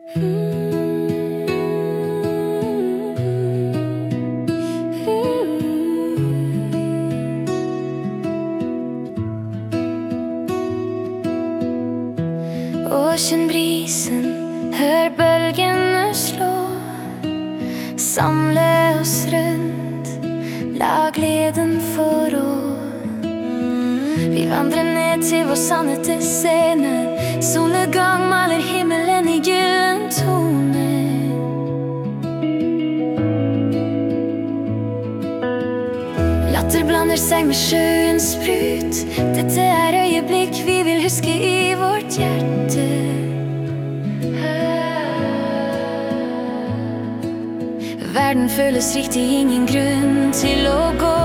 Oceanbrisen, hør bølgene slå. Samle oss rundt, la gleden få rå. Vi vandrer ned til vår sannhete scene. Solnedgang maler himmelen i gyllen tone. Latter blander seg med sjøens sprut. Dette er øyeblikk vi vil huske i vårt hjerte. Verden føles riktig, ingen grunn til å gå.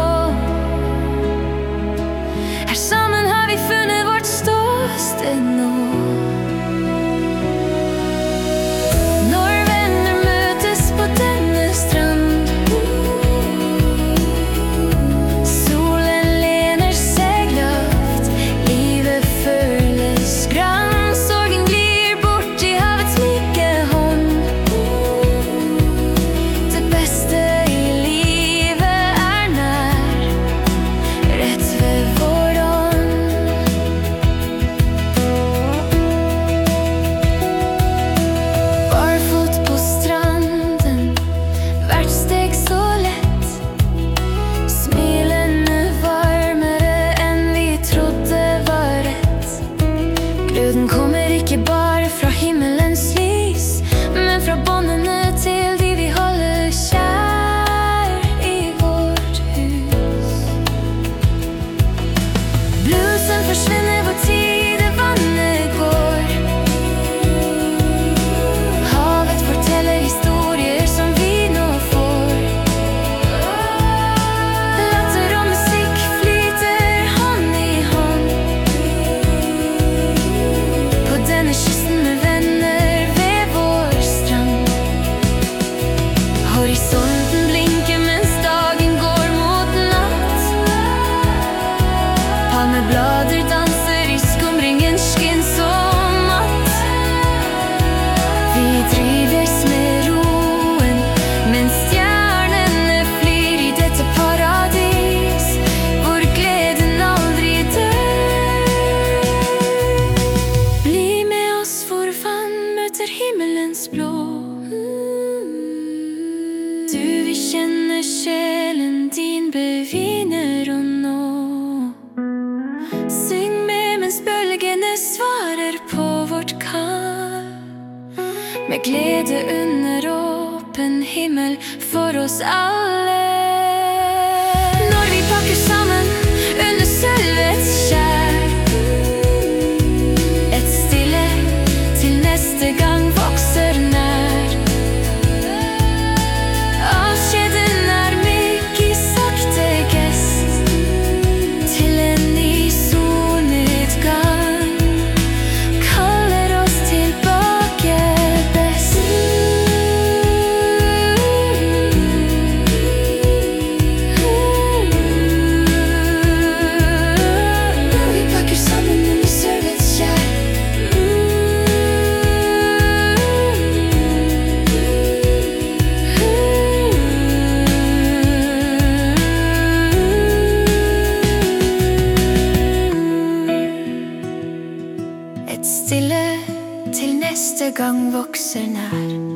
Her sammen har vi funnet vårt ståsted nå. Når venner møtes på denne strand, solen lener seg lavt, livet føles grann. Sorgen glir bort i havets myke hånd. Det beste i livet er nær, rett ved vår ånd. Barfot på stranden, hvert steg så lett. Smilene varmere enn vi trodde var rett. Gløden kommer ikke bare fra himmelens lys, men fra båndene til de vi holder kjær i vårt hus. Bluesen forsvinner hvor tide vannet går. Havet forteller historier som vi nå får. Latter og musikk flyter hånd i hånd. På denne kysten med venner ved vår strand. Horisonten blinker mens dagen går mot natt. Palmeblader danser i skumringen, skinn så matt. Vi trives med roen mens stjernene flyr i dette paradis hvor gleden aldri dør. Bli med oss hvor vann møter himmelens blå. Du vil kjenne sjelen din beviner å nå. Syng med mens bølgene svarer på vårt kall. Med glede under åpen himmel for oss alle. Når vi pakker sammen under sølvets skjær, et stille til neste gang vokser nær. Avskjeden er myk i sakte gest, til en ny solnedgang kaller oss tilbake best. Når vi pakker sammen under sølvets skjær. Et stille til neste gang vokser nær.